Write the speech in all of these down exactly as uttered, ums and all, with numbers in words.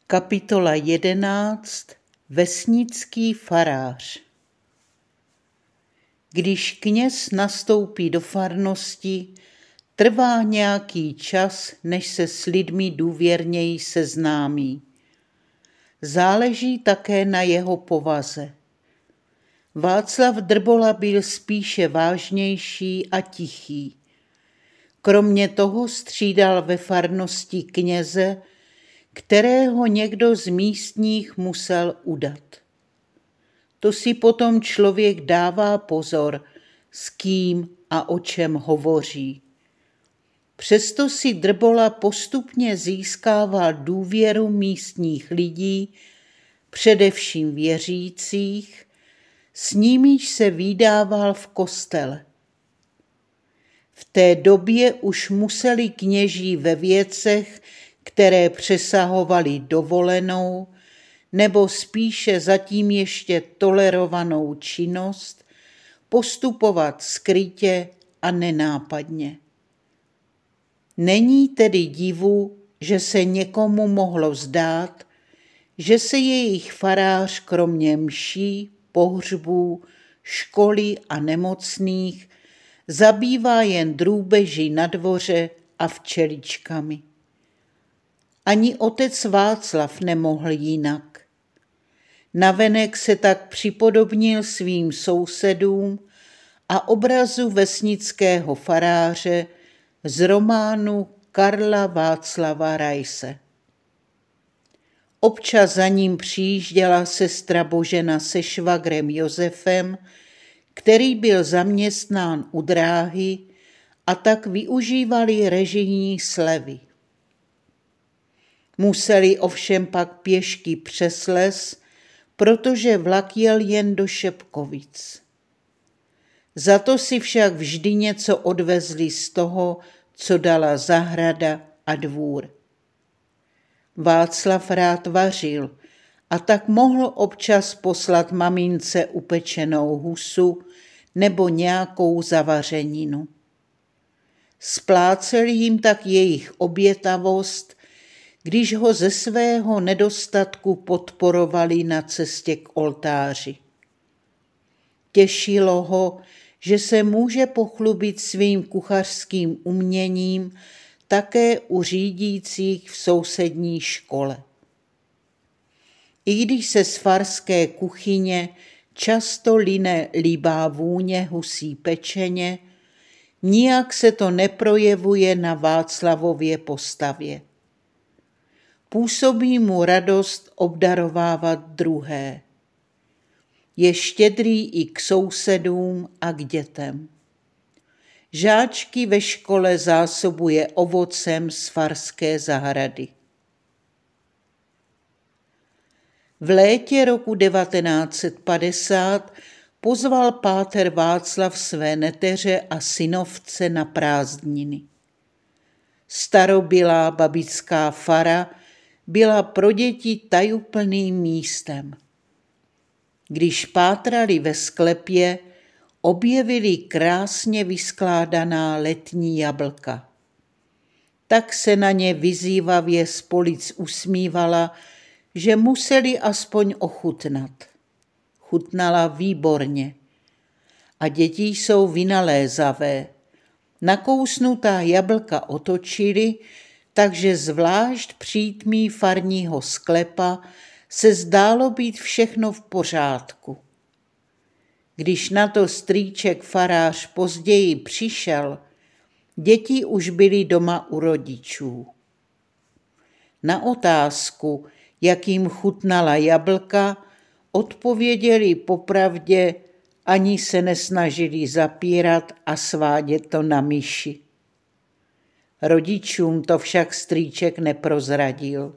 Kapitola jedenáct. Vesnický farář. Když kněz nastoupí do farnosti, trvá nějaký čas, než se s lidmi důvěrněji seznámí. Záleží také na jeho povaze. Václav Drbola byl spíše vážnější a tichý. Kromě toho střídal ve farnosti kněze, kterého někdo z místních musel udat. To si potom člověk dává pozor, s kým a o čem hovoří. Přesto si Drbola postupně získával důvěru místních lidí, především věřících, s nimiž se vydával v kostele. V té době už museli kněží ve věcech, které přesahovaly dovolenou, nebo spíše zatím ještě tolerovanou činnost, postupovat skrytě a nenápadně. Není tedy divu, že se někomu mohlo zdát, že se jejich farář kromě mší, pohřbů, školy a nemocných zabývá jen drůbeží na dvoře a včeličkami. Ani otec Václav nemohl jinak. Navenek se tak připodobnil svým sousedům a obrazu vesnického faráře z románu Karla Václava Raise. Občas za ním přijížděla sestra Božena se švagrem Josefem, který byl zaměstnán u dráhy, a tak využívali režijní slevy. Museli ovšem pak pěšky přes les, protože vlak jel jen do Šepkovic. Za to si však vždy něco odvezli z toho, co dala zahrada a dvůr. Václav rád vařil a tak mohl občas poslat mamince upečenou husu nebo nějakou zavařeninu. Splácel jim tak jejich obětavost, když ho ze svého nedostatku podporovali na cestě k oltáři. Těšilo ho, že se může pochlubit svým kuchařským uměním také u řídících v sousední škole. I když se z farské kuchyně často line líbá vůně husí pečeně, nijak se to neprojevuje na Václavově postavě. Působí mu radost obdarovávat druhé. Je štědrý i k sousedům a k dětem. Žáčky ve škole zásobuje ovocem z farské zahrady. V létě roku devatenáct set padesát pozval páter Václav své neteře a synovce na prázdniny. Starobylá babická fara byla pro děti tajuplným místem. Když pátrali ve sklepě, objevili krásně vyskládaná letní jablka. Tak se na ně vyzývavě z polic usmívala, že museli aspoň ochutnat. Chutnala výborně. A děti jsou vynalézavé. Nakousnutá jablka otočili, takže zvlášť přítmí farního sklepa se zdálo být všechno v pořádku. Když na to strýček farář později přišel, děti už byly doma u rodičů. Na otázku, jak jim chutnala jablka, odpověděli popravdě, ani se nesnažili zapírat a svádět to na myši. Rodičům to však strýček neprozradil.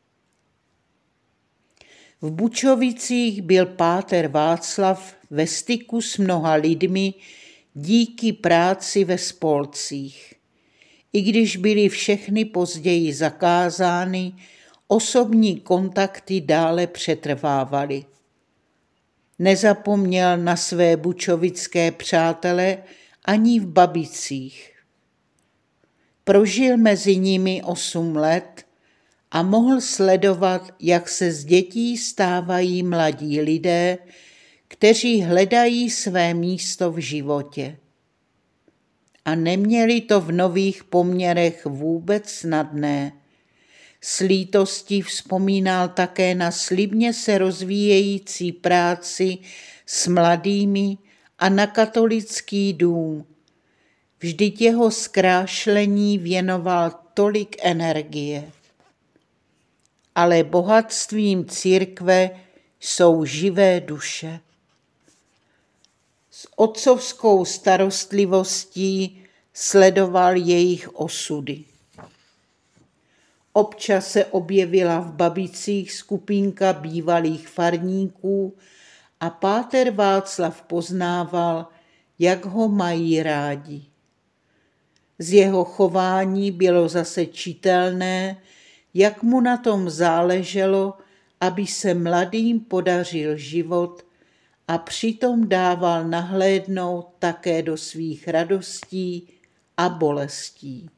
V Bučovicích byl páter Václav ve styku s mnoha lidmi díky práci ve spolcích. I když byly všechny později zakázány, osobní kontakty dále přetrvávaly. Nezapomněl na své bučovické přátele ani v Babicích. Prožil mezi nimi osm let a mohl sledovat, jak se z dětí stávají mladí lidé, kteří hledají své místo v životě. A neměli to v nových poměrech vůbec snadné. S lítostí vzpomínal také na slibně se rozvíjející práci s mladými a na katolický dům. Vždyť jeho zkrášlení věnoval tolik energie. Ale bohatstvím církve jsou živé duše. S otcovskou starostlivostí sledoval jejich osudy. Občas se objevila v Babicích skupinka bývalých farníků a páter Václav poznával, jak ho mají rádi. Z jeho chování bylo zase čitelné, jak mu na tom záleželo, aby se mladým podařil život a přitom dával nahlédnout také do svých radostí a bolestí.